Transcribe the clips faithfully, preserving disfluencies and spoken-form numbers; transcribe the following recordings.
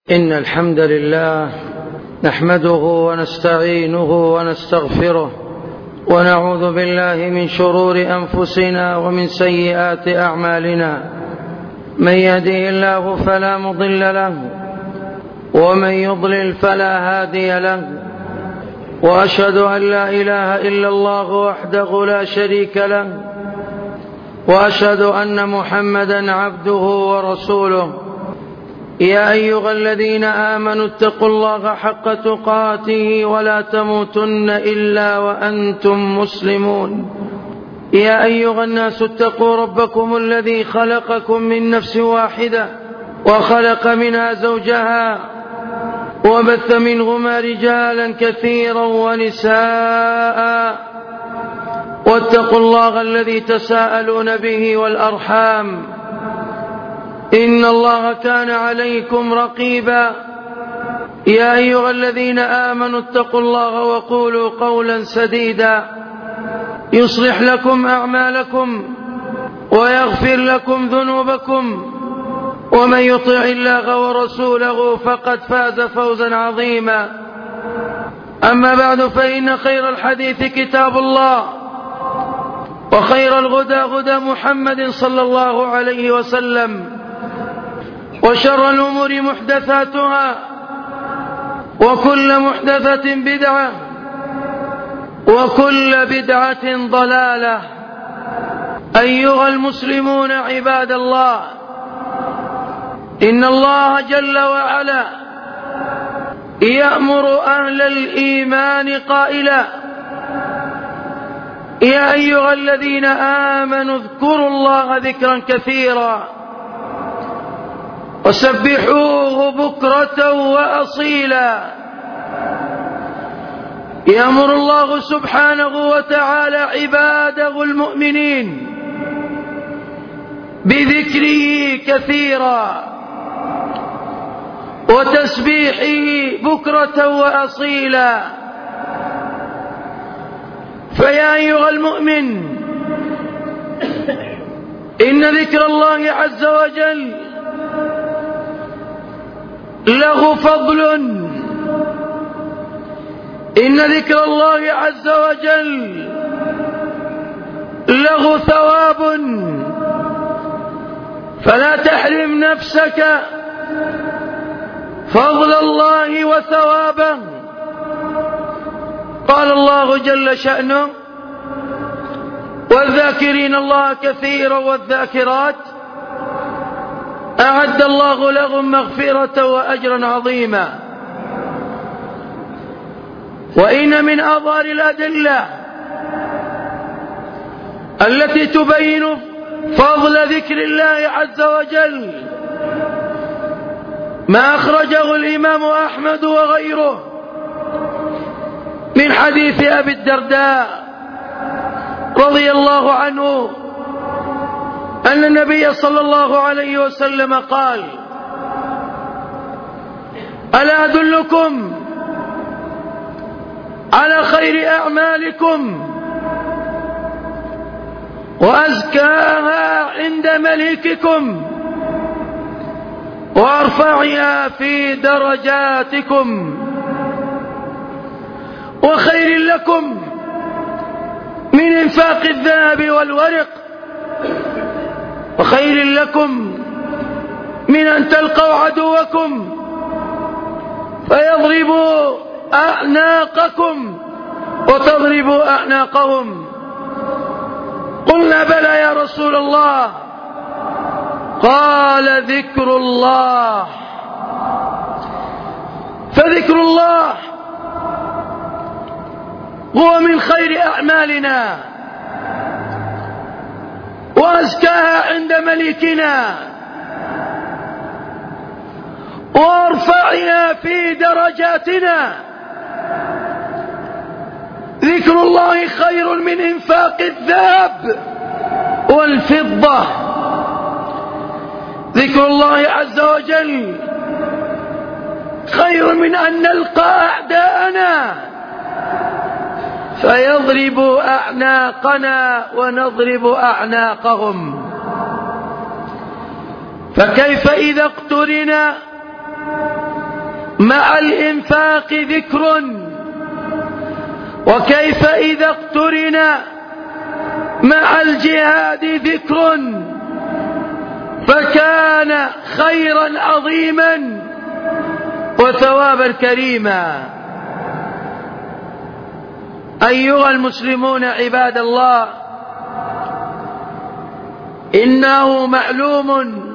إن الحمد لله نحمده ونستعينه ونستغفره ونعوذ بالله من شرور أنفسنا ومن سيئات أعمالنا. من يهده الله فلا مضل له ومن يضلل فلا هادي له، وأشهد أن لا إله إلا الله وحده لا شريك له، وأشهد أن محمدا عبده ورسوله. يا أيها الذين آمنوا اتقوا الله حق تقاته ولا تموتن إلا وأنتم مسلمون. يا أيها الناس اتقوا ربكم الذي خلقكم من نفس واحدة وخلق منها زوجها وبث منهما رجالا كثيرا ونساء، واتقوا الله الذي تساءلون به والأرحام إن الله كان عليكم رقيبا. يا أيها الذين آمنوا اتقوا الله وقولوا قولا سديدا يصلح لكم أعمالكم ويغفر لكم ذنوبكم، ومن يطع الله ورسوله فقد فاز فوزا عظيما. أما بعد، فإن خير الحديث كتاب الله، وخير الهدى هدى محمد صلى الله عليه وسلم، وشر الأمور محدثاتها، وكل محدثة بدعة، وكل بدعة ضلالة. أيها المسلمون عباد الله، إن الله جل وعلا يأمر أهل الإيمان قائلا: يا أيها الذين آمنوا اذكروا الله ذكرا كثيرا وسبحوه بكرة وأصيلا. يأمر الله سبحانه وتعالى عباده المؤمنين بذكره كثيرا وتسبيحه بكرة وأصيلا. فيا أيها المؤمن، إن ذكر الله عز وجل له فضل، إن ذكر الله عز وجل له ثواب، فلا تحرم نفسك فضل الله وثوابه. قال الله جل شأنه: والذاكرين الله كثيرا والذاكرات أعد الله لهم مغفرة وأجرا عظيما. وإن من أظهر الأدلة التي تبين فضل ذكر الله عز وجل ما أخرجه الإمام أحمد وغيره من حديث أبي الدرداء رضي الله عنه أن النبي صلى الله عليه وسلم قال: ألا أدلكم على خير أعمالكم وأزكاها عند مليككم وأرفعها في درجاتكم وخير لكم من إنفاق الذهب والورق، وخير لكم من أن تلقوا عدوكم فيضربوا أعناقكم وتضربوا أعناقهم. قلنا: بلى يا رسول الله. قال: ذكر الله. فذكر الله هو من خير أعمالنا وأزكاها عند مليكنا وارفعها في درجاتنا. ذكر الله خير من إنفاق الذهب والفضة. ذكر الله عز وجل خير من أن نلقى أعداءنا فيضرب أعناقنا ونضرب أعناقهم. فكيف إذا اقترن مع الإنفاق ذكر، وكيف إذا اقترن مع الجهاد ذكر فكان خيرا عظيما وثوابا كريما. أيها المسلمون عباد الله، إنه معلوم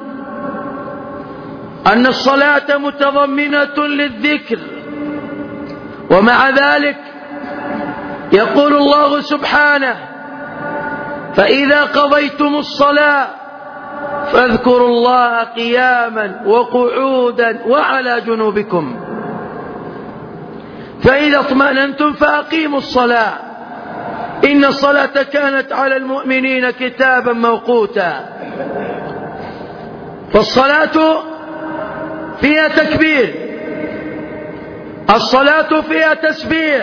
أن الصلاة متضمنة للذكر، ومع ذلك يقول الله سبحانه: فإذا قضيتم الصلاة فاذكروا الله قياما وقعودا وعلى جنوبكم، فإذا اطمأننتم فأقيموا الصلاة إن الصلاة كانت على المؤمنين كتابا موقوتا. فالصلاة فيها تكبير، الصلاة فيها تسبيح،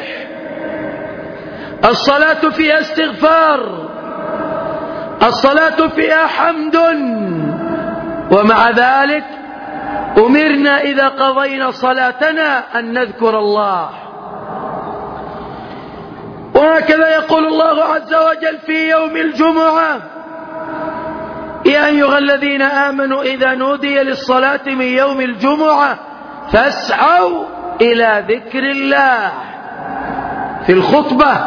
الصلاة فيها استغفار، الصلاة فيها حمد، ومع ذلك أمرنا إذا قضينا صلاتنا أن نذكر الله. وهكذا يقول الله عز وجل في يوم الجمعة: يا أيها الذين آمنوا إذا نودي للصلاة من يوم الجمعة فاسعوا إلى ذكر الله. في الخطبة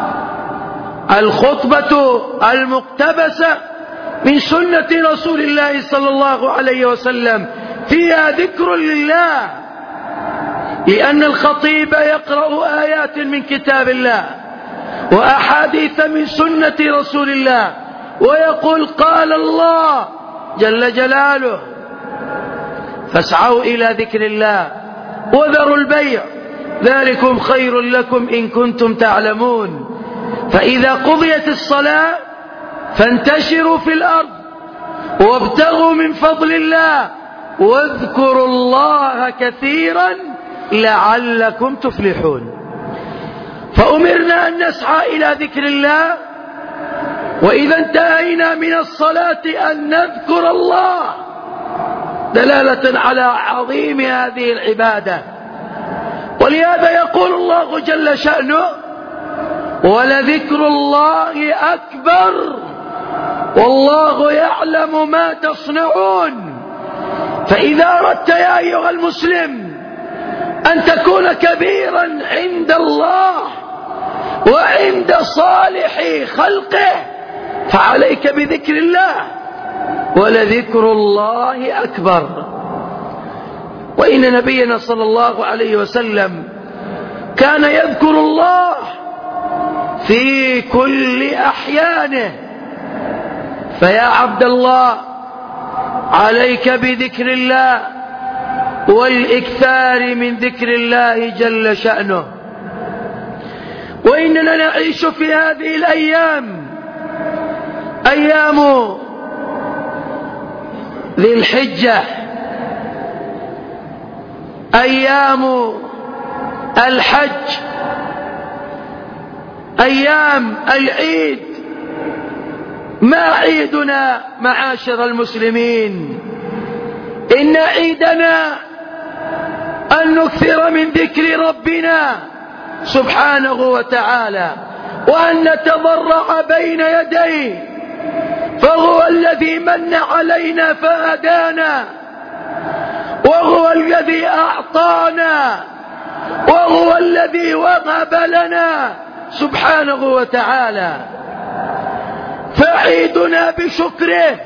الخطبة المقتبسة من سنة رسول الله صلى الله عليه وسلم فيها ذكر لله، لأن الخطيب يقرأ آيات من كتاب الله وأحاديث من سنة رسول الله ويقول: قال الله جل جلاله، فاسعوا إلى ذكر الله وذروا البيع ذلكم خير لكم إن كنتم تعلمون. فإذا قضيت الصلاة فانتشروا في الأرض وابتغوا من فضل الله واذكروا الله كثيرا لعلكم تفلحون. فأمرنا أن نسعى إلى ذكر الله، وإذا انتهينا من الصلاة أن نذكر الله، دلالة على عظيم هذه العبادة. ولهذا يقول الله جل شأنه: ولذكر الله أكبر والله يعلم ما تصنعون. فإذا أردت يا أيها المسلم أن تكون كبيرا عند الله وعند صالح خلقه فعليك بذكر الله، ولذكر الله أكبر. وإن نبينا صلى الله عليه وسلم كان يذكر الله في كل أحيانه. فيا عبد الله عليك بذكر الله والإكثار من ذكر الله جل شأنه. وإننا نعيش في هذه الأيام أيام ذي الحجة، أيام الحج، أيام العيد. ما عيدنا معاشر المسلمين؟ إن عيدنا أن نكثر من ذكر ربنا سبحانه وتعالى وأن نتضرع بين يديه، فهو الذي من علينا فهدانا، وهو الذي أعطانا، وهو الذي وهب لنا سبحانه وتعالى. فعيدنا بشكره،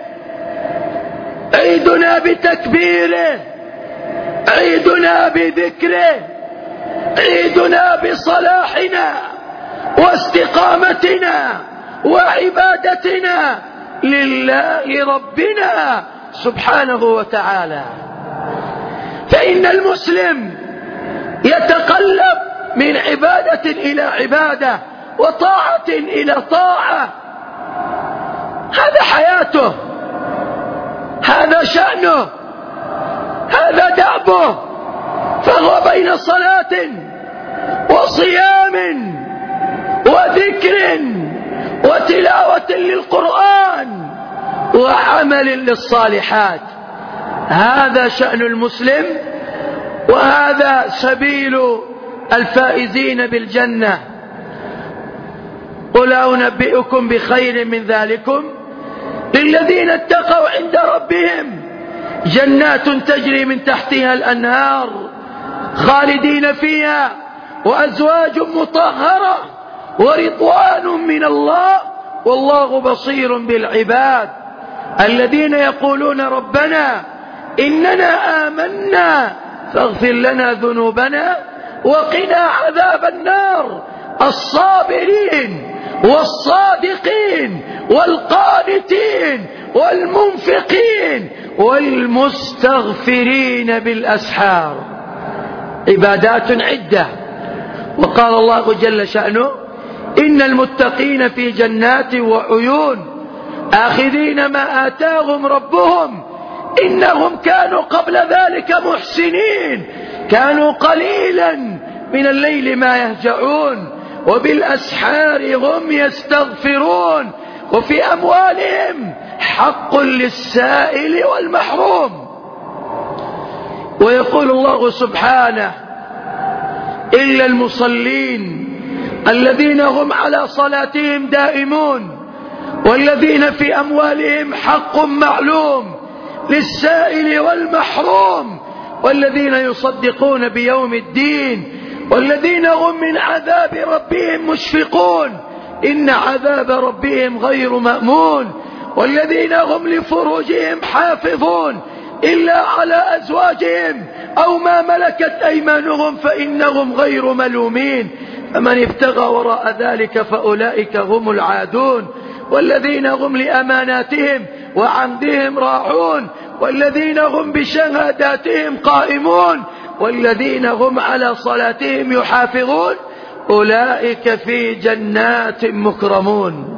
عيدنا بتكبيره، عيدنا بذكره، عيدنا بصلاحنا واستقامتنا وعبادتنا لله ربنا سبحانه وتعالى. فإن المسلم يتقلب من عبادة إلى عبادة وطاعة إلى طاعة، هذا حياته، هذا شأنه، هذا دأبه. فهو بين صلاة وصيام وذكر وتلاوة للقرآن وعمل للصالحات. هذا شأن المسلم وهذا هذا سبيل الفائزين بالجنة. قل أنبئكم بخير من ذلكم للذين اتقوا عند ربهم جنات تجري من تحتها الأنهار خالدين فيها وأزواج مطهرة ورضوان من الله والله بصير بالعباد. الذين يقولون ربنا إننا آمنا فاغفر لنا ذنوبنا وقنا عذاب النار. الصابرين والصادقين والقانتين والمنفقين والمستغفرين بالأسحار عبادات عدة. وقال الله جل شأنه إن المتقين في جنات وعيون آخذين ما آتاهم ربهم إنهم كانوا قبل ذلك محسنين كانوا قليلا من الليل ما يهجعون وبالأسحار هم يستغفرون وفي أموالهم حق للسائل والمحروم. ويقول الله سبحانه إلا المصلين الذين هم على صلاتهم دائمون والذين في أموالهم حق معلوم للسائل والمحروم والذين يصدقون بيوم الدين والذين هم من عذاب ربهم مشفقون إن عذاب ربهم غير مأمون والذين هم لفروجهم حافظون إلا على أزواجهم أو ما ملكت أيمانهم فإنهم غير ملومين فمن ابتغى وراء ذلك فأولئك هم العادون والذين هم لأماناتهم وعهدهم راعون والذين هم بشهاداتهم قائمون والذين هم على صلاتهم يحافظون أولئك في جنات مكرمون.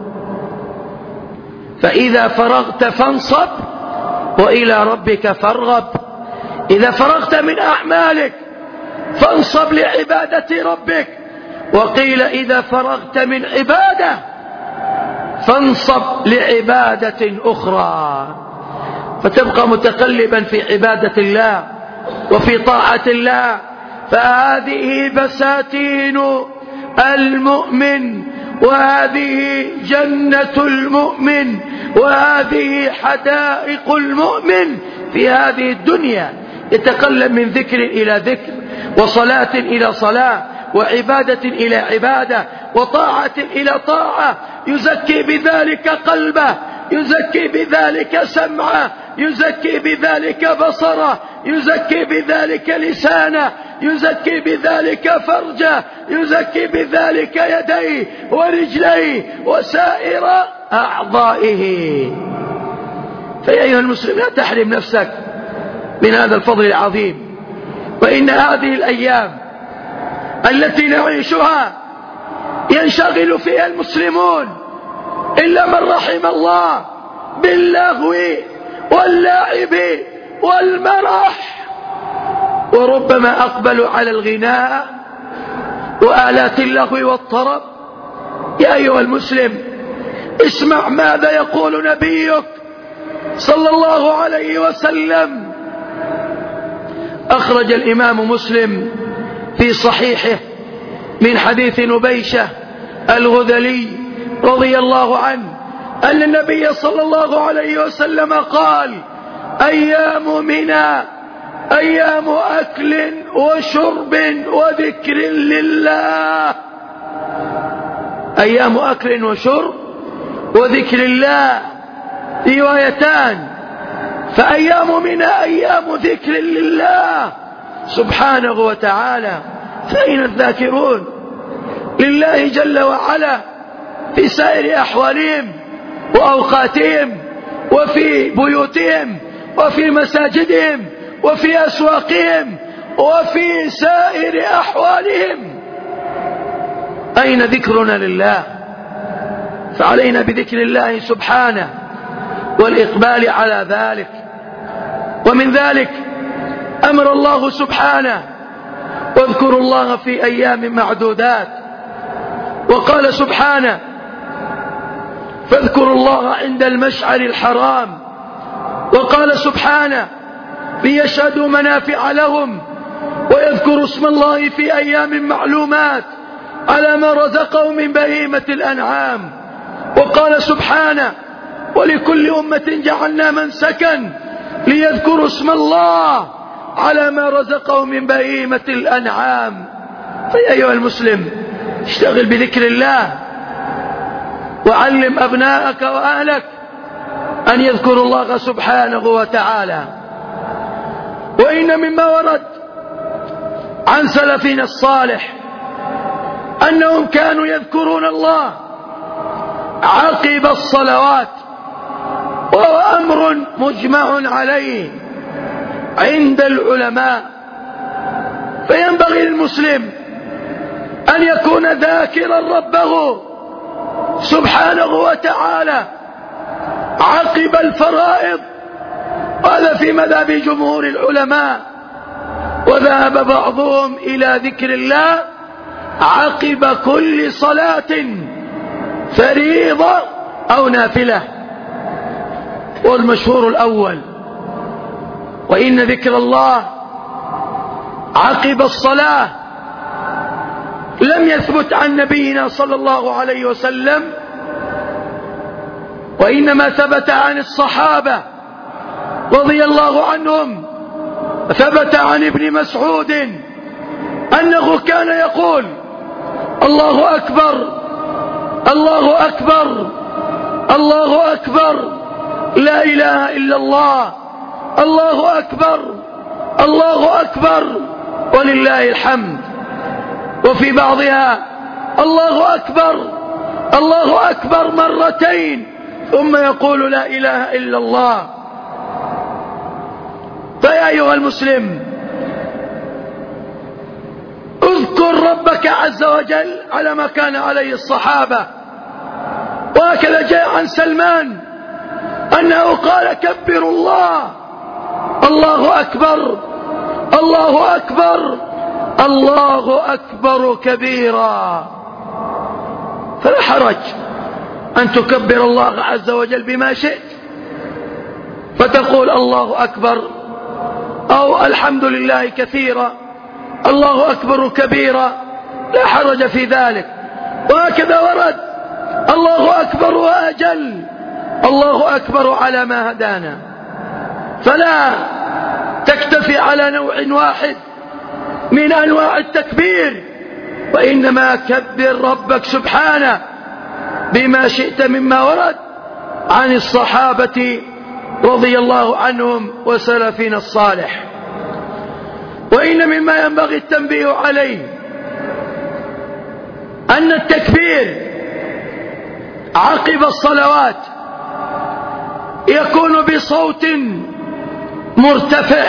فإذا فرغت فانصب وإلى ربك فارغب. إذا فرغت من أعمالك فانصب لعبادة ربك. وقيل إذا فرغت من عبادة فانصب لعبادة أخرى فتبقى متقلبا في عبادة الله وفي طاعة الله. فهذه بساتين المؤمن وهذه جنة المؤمن وهذه حدائق المؤمن في هذه الدنيا. يتقلب من ذكر إلى ذكر وصلاة إلى صلاة وعبادة إلى عبادة وطاعة إلى طاعة يزكي بذلك قلبه يزكي بذلك سمعه يزكي بذلك بصره يزكي بذلك لسانه يزكي بذلك فرجه يزكي بذلك يديه ورجليه وسائر أعضائه. فيا أيها المسلم لا تحرم نفسك من هذا الفضل العظيم. وإن هذه الأيام التي نعيشها ينشغل فيها المسلمون إلا من رحم الله باللهو واللعب والمرح وربما أقبلوا على الغناء وآلات اللهو والطرب. يا أيها المسلم اسمع ماذا يقول نبيك صلى الله عليه وسلم. أخرج الإمام مسلم في صحيحه من حديث نبيشة الهذلي رضي الله عنه أن النبي صلى الله عليه وسلم قال أيام منى أيام أكل وشرب وذكر لله. أيام أكل وشرب وذكر الله روايتان. فأيام منى أيام ذكر لله سبحانه وتعالى. فأين الذاكرون لله جل وعلا في سائر أحوالهم وأوقاتهم وفي بيوتهم وفي مساجدهم وفي أسواقهم وفي سائر أحوالهم؟ أين ذكرنا لله؟ فعلينا بذكر الله سبحانه والإقبال على ذلك. ومن ذلك أمر الله سبحانه واذكروا الله في أيام معدودات. وقال سبحانه فاذكروا الله عند المشعر الحرام. وقال سبحانه ليشهدوا منافع لهم ويذكروا يذكر اسم الله في أيام معلومات على ما رزقه من بهيمة الأنعام. وقال سبحانه: ولكل أمة جعلنا منسكا ليذكروا اسم الله على ما رزقه من بهيمة الأنعام. فيا أيها المسلم، اشتغل بذكر الله، وعلم أبناءك وأهلك أن يذكروا الله سبحانه وتعالى. وإن مما ورد عن سلفنا الصالح أنهم كانوا يذكرون الله عقب الصلوات، وهو أمر مجمع عليه عند العلماء. فينبغي للمسلم أن يكون ذاكرا ربه سبحانه وتعالى عقب الفرائض. هذا في مذهب جمهور العلماء. وذهب بعضهم إلى ذكر الله عقب كل صلاة فريضة أو نافلة، والمشهور الأول. وإن ذكر الله عقب الصلاة لم يثبت عن نبينا صلى الله عليه وسلم، وإنما ثبت عن الصحابة رضي الله عنهم. ثبت عن ابن مسعود أنه كان يقول: الله أكبر الله أكبر الله أكبر، لا إله إلا الله، الله أكبر الله أكبر ولله الحمد. وفي بعضها: الله أكبر الله أكبر مرتين ثم يقول: لا إله إلا الله. فيا أيها المسلم، اذكر ربك عز وجل على ما كان عليه الصحابة. وهكذا جاء عن سلمان أنه قال: كبروا الله، الله أكبر الله أكبر الله أكبر كبيرا. فلا حرج أن تكبر الله عز وجل بما شئت، فتقول: الله أكبر، أو الحمد لله كثيرا، الله أكبر كبيرا، لا حرج في ذلك. وهكذا ورد: الله أكبر وأجل، الله أكبر على ما هدانا. فلا تكتفي على نوع واحد من أنواع التكبير، وإنما كبر ربك سبحانه بما شئت مما ورد عن الصحابة رضي الله عنهم وسلفنا الصالح. وإن مما ينبغي التنبيه عليه أن التكبير عقب الصلوات يكون بصوت مرتفع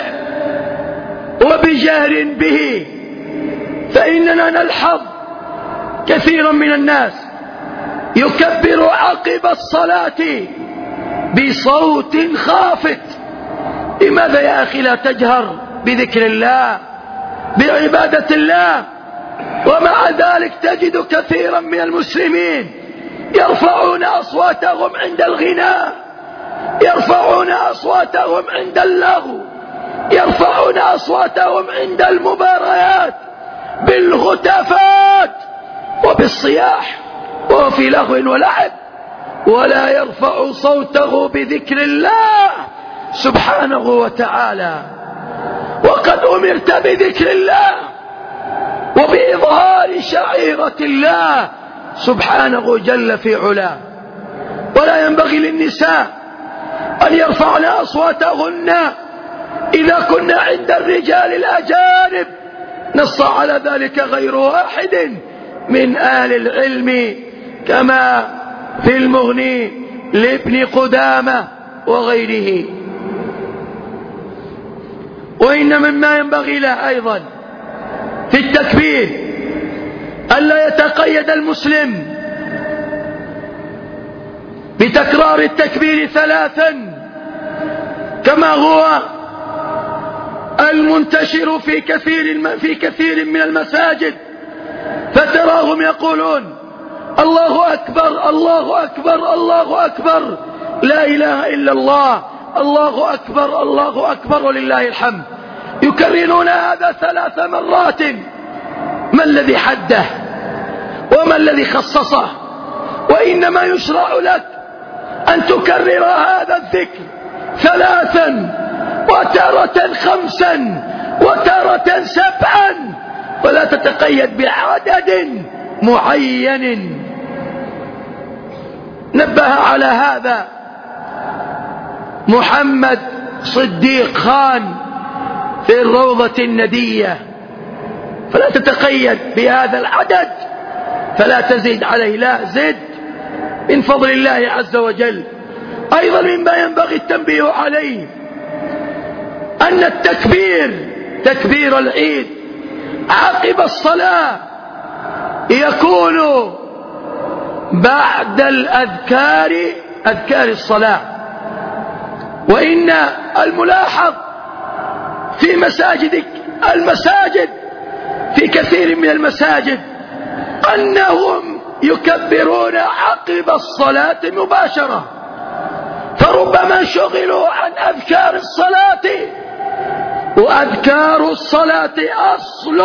وبجهر به. فإننا نلحظ كثيرا من الناس يكبر عقب الصلاة بصوت خافت. لماذا يا أخي لا تجهر بذكر الله بعبادة الله؟ ومع ذلك تجد كثيرا من المسلمين يرفعون أصواتهم عند الغناء، يرفعون أصواتهم عند اللغو، يرفعون أصواتهم عند المباريات بالهتافات وبالصياح وهو في لغو ولعب، ولا يرفع صوته بذكر الله سبحانه وتعالى. وقد أمرت بذكر الله وبإظهار شعيرة الله سبحانه جل في علاه. ولا ينبغي للنساء أن يرفعن أصواتهن إذا كنا عند الرجال الأجانب. نص على ذلك غير واحد من أهل العلم، كما في المغني لابن قدامة وغيره. وإن مما ينبغي له أيضا في التكبير ألا يتقيد المسلم بتكرار التكبير ثلاثا كما هو المنتشر في كثير في كثير من المساجد، فتراهم يقولون: الله أكبر الله أكبر الله أكبر، لا إله إلا الله، الله أكبر الله أكبر ولله الحمد. يكررون هذا ثلاث مرات. ما الذي حده وما الذي خصصه؟ وإنما يشرع لك أن تكرر هذا الذكر ثلاثا وتارة خمسا وتارة سبعا، ولا تتقيد بعدد معين. نبه على هذا محمد صديق خان في الروضة الندية، فلا تتقيد بهذا العدد، فلا تزيد عليه، لا زد من فضل الله عز وجل. أيضا مما ينبغي التنبيه عليه أن التكبير، تكبير العيد عقب الصلاة، يكون بعد الأذكار، أذكار الصلاة. وإن الملاحظ في مساجد المساجد في كثير من المساجد أنهم يكبرون عقب الصلاة مباشرة، فربما شغلوا عن أذكار الصلاة، وأذكار الصلاة أصل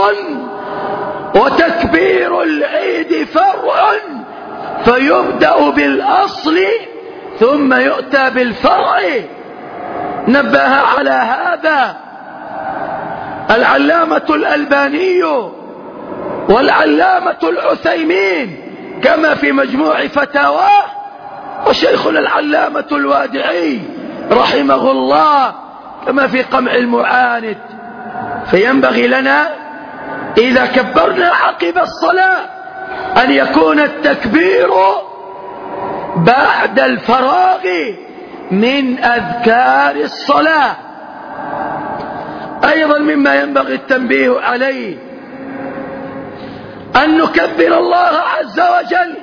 وتكبير العيد فرع، فيبدأ بالأصل ثم يؤتى بالفرع. نبه على هذا العلامة الألباني والعلامة العثيمين كما في مجموع فتاواه، وشيخنا العلامة الوادعي رحمه الله كما في قمع المعاند. فينبغي لنا إذا كبرنا عقب الصلاة أن يكون التكبير بعد الفراغ من أذكار الصلاة. أيضا مما ينبغي التنبيه عليه أن نكبر الله عز وجل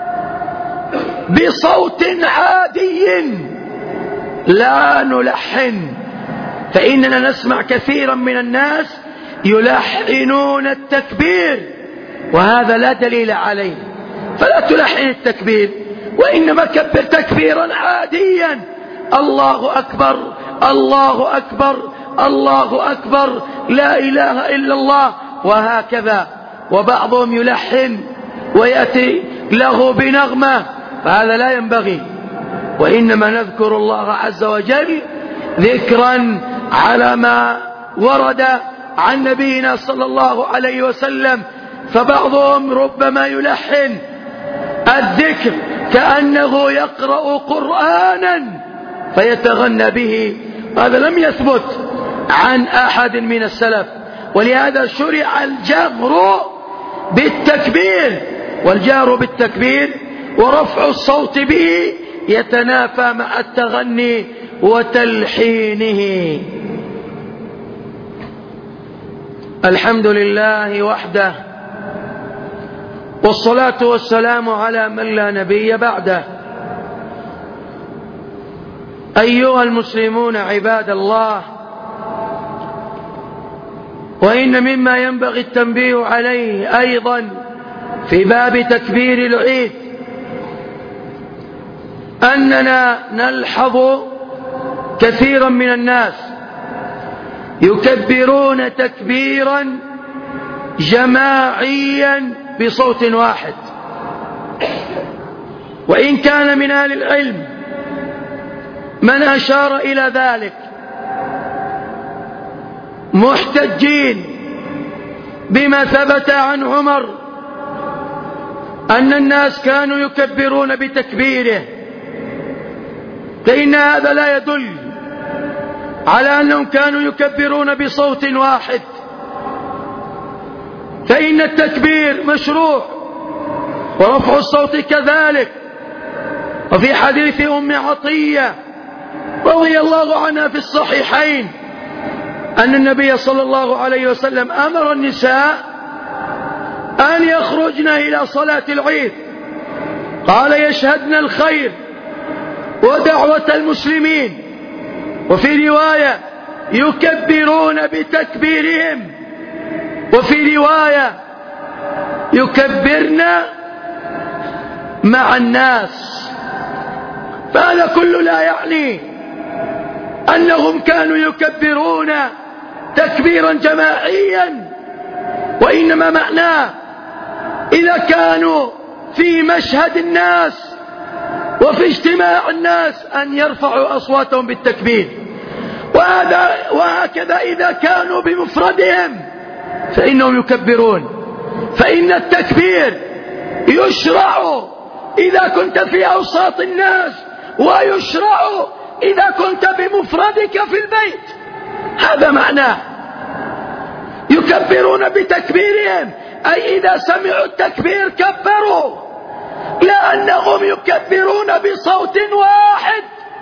بصوت عادي لا نلحن، فإننا نسمع كثيرا من الناس يلحنون التكبير، وهذا لا دليل عليه، فلا تلحن التكبير، وإنما كبر تكبيرا عاديا، الله أكبر الله أكبر الله أكبر لا إله إلا الله، وهكذا. وبعضهم يلحن ويأتي له بنغمة، فهذا لا ينبغي، وإنما نذكر الله عز وجل ذكرا على ما ورد عن نبينا صلى الله عليه وسلم. فبعضهم ربما يلحن الذكر كأنه يقرأ قرآنا فيتغنى به، هذا لم يثبت عن أحد من السلف. ولهذا شرع الجهر بالتكبير، والجهر بالتكبير ورفع الصوت به يتنافى مع التغني وتلحينه. الحمد لله وحده، والصلاة والسلام على من لا نبي بعده. أيها المسلمون عباد الله، وإن مما ينبغي التنبيه عليه أيضا في باب تكبير العيد أننا نلحظ كثيرا من الناس يكبرون تكبيرا جماعيا بصوت واحد، وإن كان من أهل العلم من أشار إلى ذلك محتجين بما ثبت عن عمر أن الناس كانوا يكبرون بتكبيره، فإن هذا لا يدل على أنهم كانوا يكبرون بصوت واحد، فإن التكبير مشروع ورفع الصوت كذلك. وفي حديث أم عطية رضي الله عنها في الصحيحين أن النبي صلى الله عليه وسلم أمر النساء أن يخرجن إلى صلاة العيد، قال يشهدن الخير ودعوة المسلمين، وفي رواية يكبرون بتكبيرهم، وفي رواية يكبرن مع الناس. فهذا كله لا يعني أنهم كانوا يكبرون تكبيرا جماعيا، وإنما معناه إذا كانوا في مشهد الناس وفي اجتماع الناس أن يرفعوا أصواتهم بالتكبير، وهذا وهكذا إذا كانوا بمفردهم فإنهم يكبرون. فإن التكبير يشرع إذا كنت في أوساط الناس، ويشرع إذا كنت بمفردك في البيت. هذا معناه يكبرون بتكبيرهم، أي إذا سمعوا التكبير كبروا، لأنهم يكبرون بصوت واحد.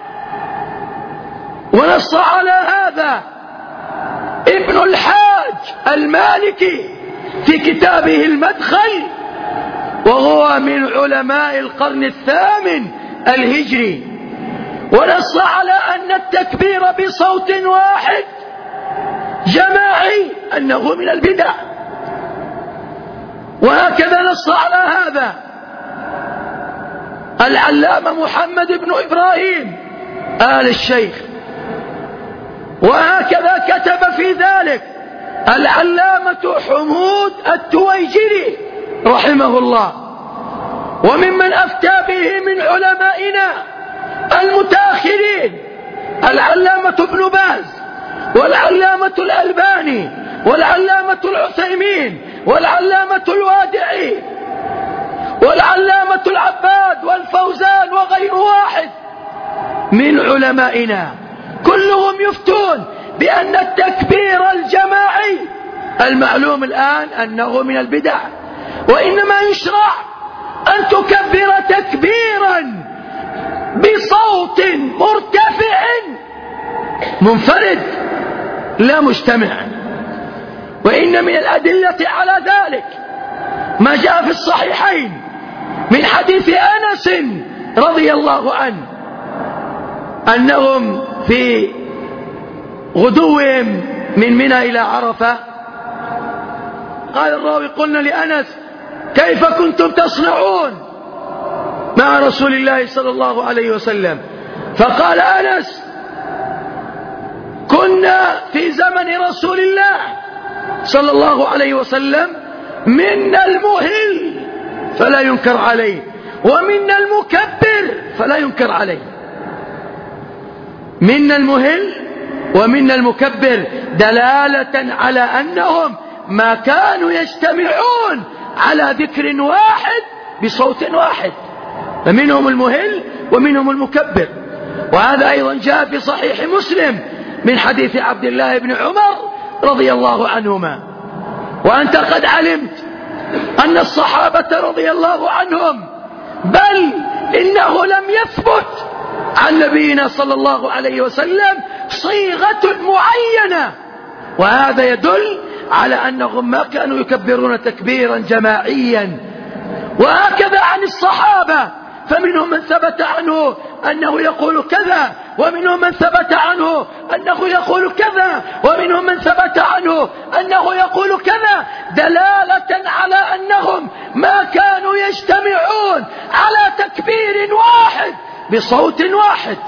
ونص على هذا ابن الحاج المالكي في كتابه المدخل، وهو من علماء القرن الثامن الهجري، ونص على أن التكبير بصوت واحد جماعي أنه من البدع. وهكذا نص على هذا العلامة محمد بن إبراهيم آل الشيخ، وهكذا كتب في ذلك العلامة حمود التويجري رحمه الله. وممن أفتى به من علمائنا المتأخرين العلامة ابن باز، والعلامة الألباني، والعلامة العثيمين، والعلامة الوادعي، والعلامة العباد، والفوزان، وغير واحد من علمائنا، كلهم يفتون بأن التكبير الجماعي المعلوم الآن أنه من البدع، وإنما يشرع أن تكبر تكبيرا بصوت مرتفع منفرد لا مجتمع. وإن من الأدلة على ذلك ما جاء في الصحيحين من حديث أنس رضي الله عنه أنهم في غدوهم من منى إلى عرفة، قال الراوي: قلنا لأنس: كيف كنتم تصنعون مع رسول الله صلى الله عليه وسلم؟ فقال أنس: كنا في زمن رسول الله صلى الله عليه وسلم منا المهل فلا ينكر عليه، ومنا المكبر فلا ينكر عليه. منا المهل ومنا المكبر دلالة على أنهم ما كانوا يجتمعون على ذكر واحد بصوت واحد، فمنهم المهل ومنهم المكبر. وهذا أيضا جاء في صحيح مسلم من حديث عبد الله بن عمر رضي الله عنهما. وأنت قد علمت أن الصحابة رضي الله عنهم بل إنه لم يثبت عن نبينا صلى الله عليه وسلم صيغة معينة، وهذا يدل على أنهم ما كانوا يكبرون تكبيرا جماعيا. وهكذا عن الصحابة، فمنهم من ثبت عنه أنه يقول كذا، ومنهم من ثبت عنه أنه يقول كذا، ومنهم من ثبت عنه أنه يقول كذا، دلالة على أنهم ما كانوا يجتمعون على تكبير واحد بصوت واحد.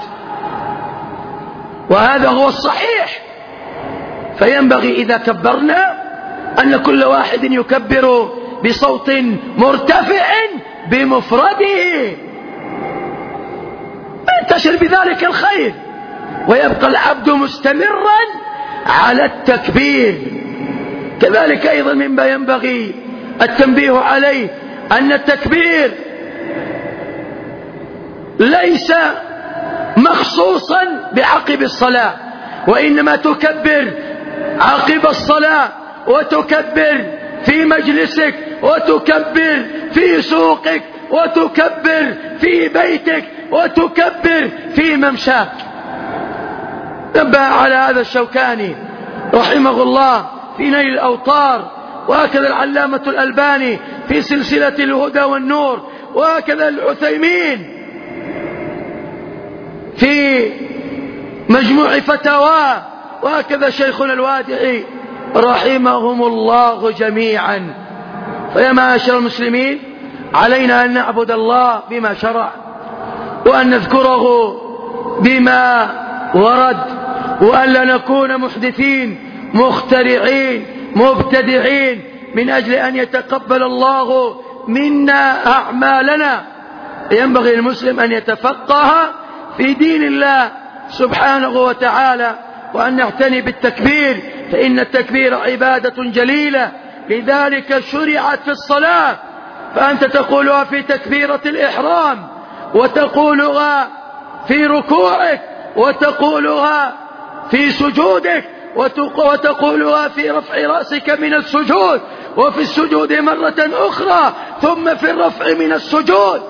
وهذا هو الصحيح. فينبغي إذا كبرنا أن كل واحد يكبر بصوت مرتفع بمفرده، ينتشر بذلك الخير، ويبقى العبد مستمرا على التكبير. كذلك أيضا مما ينبغي التنبيه عليه أن التكبير ليس مخصوصا بعقب الصلاة، وإنما تكبر عقب الصلاة، وتكبر في مجلسك، وتكبر في سوقك، وتكبر في بيتك، وتكبر في ممشاك. نبه على هذا الشوكاني رحمه الله في نيل الأوطار، وهكذا العلامة الألباني في سلسلة الهدى والنور، وهكذا العثيمين في مجموع فتاواه، وهكذا شيخنا الوادعي رحمهم الله جميعا. فيا معاشر المسلمين، علينا أن نعبد الله بما شرع، وأن نذكره بما ورد، وأن لا نكون محدثين مخترعين مبتدعين من أجل أن يتقبل الله منا أعمالنا. ينبغي للمسلم أن يتفقه في دين الله سبحانه وتعالى، وأن نعتني بالتكبير، فإن التكبير عبادة جليلة، لذلك شرعت في الصلاة، فأنت تقولها في تكبيرة الإحرام، وتقولها في ركوعك، وتقولها في سجودك، وتقولها في رفع رأسك من السجود، وفي السجود مرة أخرى، ثم في الرفع من السجود،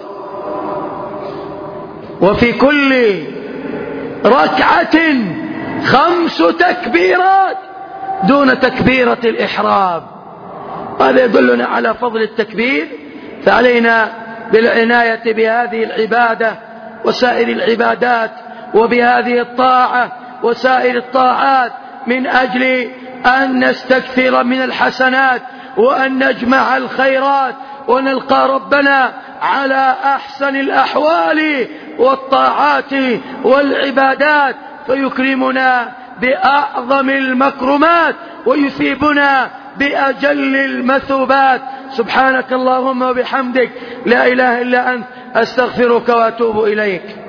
وفي كل ركعة خمس تكبيرات دون تكبيرة الإحرام. هذا يدلنا على فضل التكبير، فعلينا بالعناية بهذه العبادة وسائر العبادات، وبهذه الطاعة وسائر الطاعات، من أجل أن نستكثر من الحسنات، وأن نجمع الخيرات، ونلقى ربنا على أحسن الأحوال والطاعات والعبادات، فيكرمنا بأعظم المكرمات، ويثيبنا بأجل المثوبات. سبحانك اللهم وبحمدك، لا إله إلا أنت، أستغفرك وأتوب إليك.